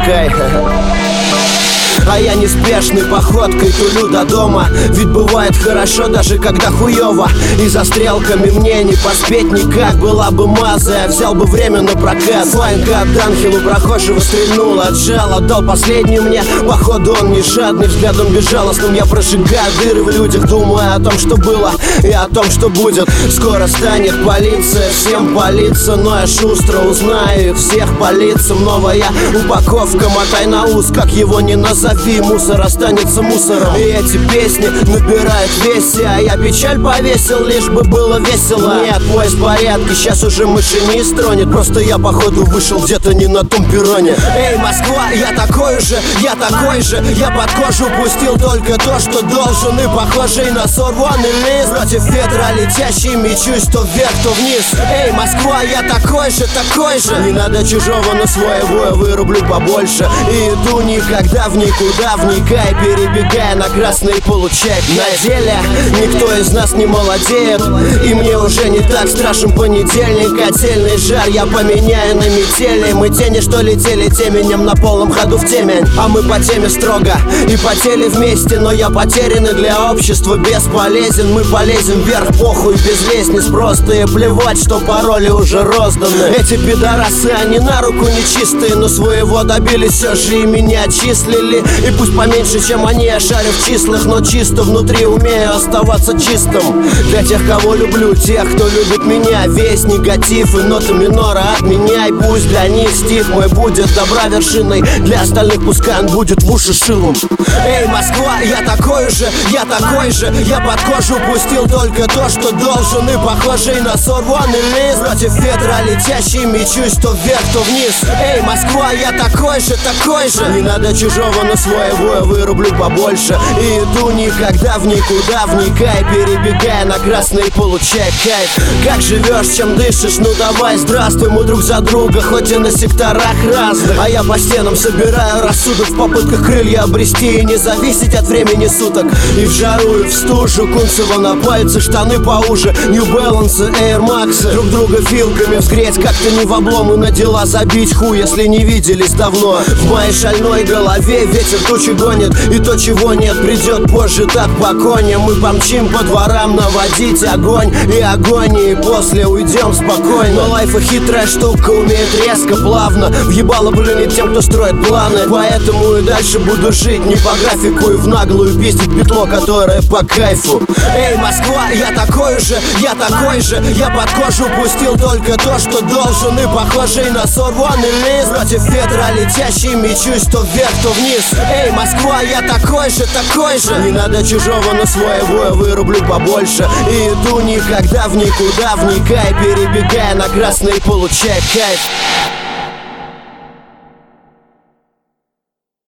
кай. А я неспешной походкой тулю до дома. Ведь бывает хорошо, даже когда хуёво. И за стрелками мне не поспеть никак. Была бы маза, я взял бы время на прокат. Флайнга от Данхилу прохожего стрельнул, отжал, отдал последний мне. Походу он не жадный, взглядом безжалостным я прожигаю дыры в людях, думая о том, что было и о том, что будет. Скоро станет полиция, всем палиться, но я шустро узнаю их всех по лицам. Новая упаковка, мотай на ус, как его не назови. Мусор останется мусором. И эти песни набирают весе, а я печаль повесил, лишь бы было весело. Нет, поезд в порядке, сейчас уже машинист тронет. Просто я походу вышел где-то не на том перроне. Эй, Москва, я такой же, я такой же. Я под кожу пустил только то, что должен. И похожий на сорванный лист. Против ветра летящий мечусь то вверх, то вниз. Эй, Москва, я такой же, такой же. Не надо чужого, но своего я вырублю побольше. И иду никогда в никуда. Вникай, перебегая на красный получай. На деле никто из нас не молодеет, и мне уже не так страшен понедельник. Котельный жар я поменяю на метели. Мы тени, что летели теменем на полном ходу в темень. А мы по теме строго и потели вместе. Но я потерянный для общества, бесполезен. Мы полезем вверх, похуй, без лестниц. Просто и плевать, что пароли уже розданы. Эти пидорасы, они на руку нечистые, но своего добились все же и меня отчислили. И пусть поменьше, чем они, я шарю в числах, но чисто внутри умею оставаться чистым. Для тех, кого люблю, тех, кто любит меня. Весь негатив и ноты минора отменяй. Пусть для них стих мой будет добра вершиной, для остальных пускай он будет в уши шилом. Эй, Москва, я такой же, я такой же. Я под кожу пустил только то, что должен. И похожий на сорванный лист. Против ветра летящий мечусь то вверх, то вниз. Эй, Москва, я такой же, такой же. Не надо чужого, но своего я вырублю побольше. И иду никогда в никуда. Вникай, перебегая на красный, получай кайф. Как живешь, чем дышишь, ну давай. Здравствуй, мы друг за друга, хоть и на секторах разных. А я по стенам собираю рассудок в попытках крылья обрести и не зависеть от времени суток. И в жару, и в стужу, Кунцево на пальцы, штаны поуже, New Balance, Air Max. Друг друга вилками взгреть, как-то не в облом. И на дела забить хуй, если не виделись давно. В моей шальной голове ветер тучи гонит, и то, чего нет, придет позже, так по коне. Мы помчим по дворам наводить огонь и агонии, и после уйдем спокойно. Но лайфа хитрая штука, умеет резко, плавно въебало блинить тем, кто строит планы. Поэтому и дальше буду жить не по графику и в наглую пиздить петло, которое по кайфу. Эй, Москва, я такой же, я такой же. Я под кожу пустил только то, что должен. И похожий на сорванный лист. Против ветра летящий мечусь то вверх, то вниз. Эй, Москва, я такой же, такой же. Не надо чужого, но своего я вырублю побольше. И иду никогда в никуда. Вникай, перебегая на красный, получай кайф.